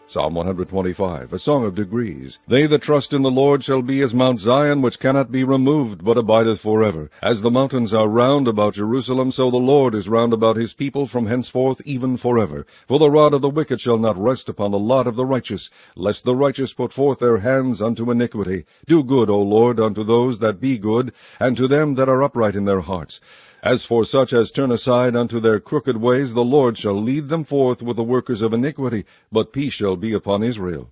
Psalm 125, a song of degrees. They that trust in the Lord shall be as Mount Zion, which cannot be removed, but abideth forever. As the mountains are round about Jerusalem, so the Lord is round about his people from henceforth even forever. For the rod of the wicked shall not rest upon the lot of the righteous, lest the righteous put forth their hands unto iniquity. Do good, O Lord, unto those that be good, and to them that are upright in their hearts. As for such as turn aside unto their crooked ways, the Lord shall lead them forth with the workers of iniquity, but peace shall be upon Israel.